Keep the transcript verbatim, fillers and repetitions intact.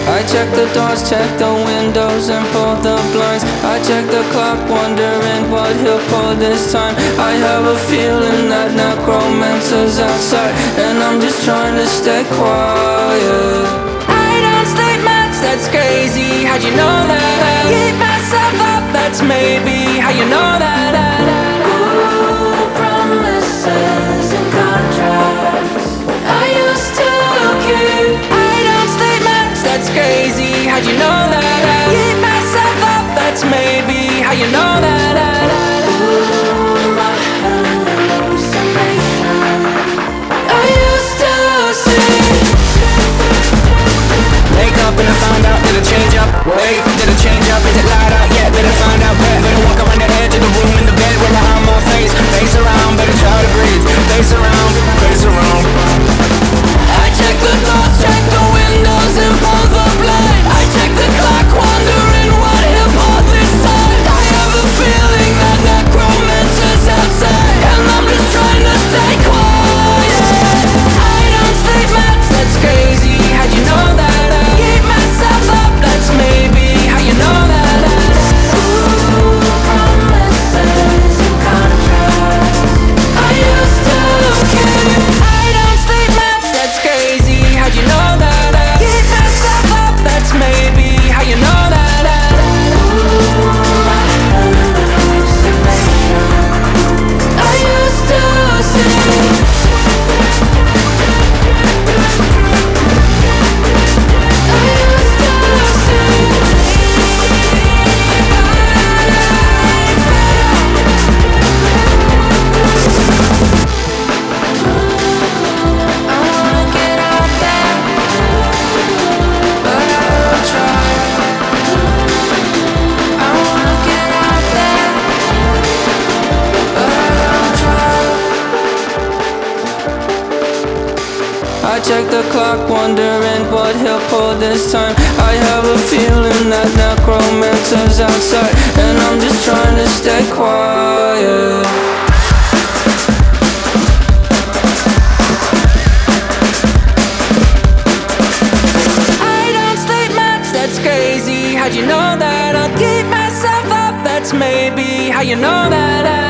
I check the doors, check the windows, and pull the blinds. I check the clock, wondering what he'll pull this time. I have a feeling that necromancer's outside, and I'm just trying to stay quiet. I don't sleep much, that's crazy. How'd you know that? I keep myself up, that's maybe how you know that. Ooh, promises and contracts I used to keep. I don't sleep much, that's crazy. How'd you know that? I keep myself up, that's maybe how you know that. Ooh, my hallucination I used to see. Wake up and I found out, did it change up? Wait, did it change up? Is it light out? Yeah, better find out where. Better walk around the edge of the room in the bed where behind my face. Face around, better try to breathe. Face around, face around. I check the doors, check the windows, and pull the blind. I check the clock, wondering what he'll pull this time. I have a feeling that necromancer's outside, and I'm just trying to stay quiet. I don't sleep much, that's crazy. How'd you know that? I keep myself up, that's maybe how you know that. Ooh, promises and contracts I used to keep. I don't sleep much, that's crazy. How'd you know that? I keep myself up, that's maybe how you know that. Ooh, my hallucination I used to see. I check the clock, wondering what he'll pull this time. I have a feeling that necromancer's outside, and I'm just trying to stay quiet. I don't sleep much, that's crazy. How'd you know that? I'll keep myself up, that's maybe how you know that. I